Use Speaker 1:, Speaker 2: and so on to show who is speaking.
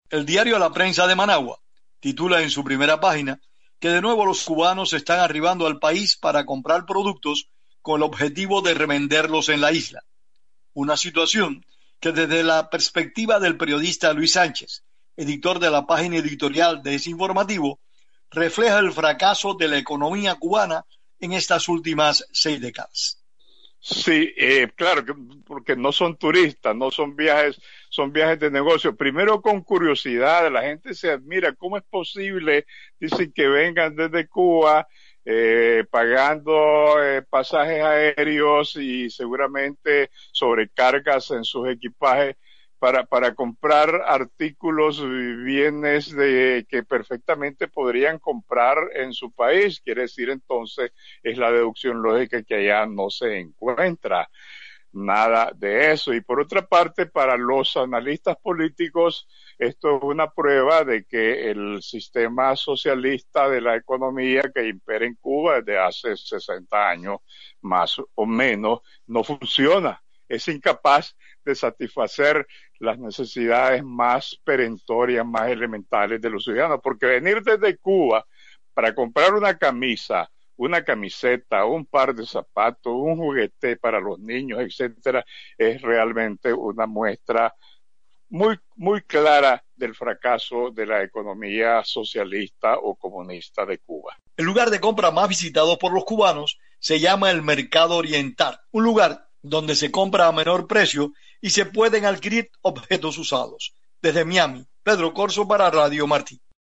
Speaker 1: El diario La Prensa de Managua titula en su primera página que de nuevo los cubanos están arribando al país para comprar productos con el objetivo de revenderlos en la isla. Una situación que desde la perspectiva del periodista Luis Sánchez, editor de la página editorial de ese informativo, refleja el fracaso de la economía cubana en estas últimas 6 décadas.
Speaker 2: Sí, claro, porque no son turistas, no son viajes, son viajes de negocio. Primero con curiosidad, la gente se admira, ¿cómo es posible? Dicen que vengan desde Cuba pagando pasajes aéreos y seguramente sobrecargas en sus equipajes para comprar artículos y bienes que perfectamente podrían comprar en su país. Quiere decir entonces, es la deducción lógica que allá no se encuentra nada de eso. Y por otra parte, para los analistas políticos, esto es una prueba de que el sistema socialista de la economía que impera en Cuba desde hace 60 años, más o menos, no funciona. Es incapaz de satisfacer las necesidades más perentorias, más elementales de los ciudadanos, porque venir desde Cuba para comprar una camisa, una camiseta, un par de zapatos, un juguete para los niños, etcétera, es realmente una muestra muy clara del fracaso de la economía socialista o comunista de Cuba.
Speaker 1: El lugar de compra más visitado por los cubanos se llama el Mercado Oriental, un lugar donde se compra a menor precio y se pueden adquirir objetos usados. Desde Miami, Pedro Corso para Radio Martí.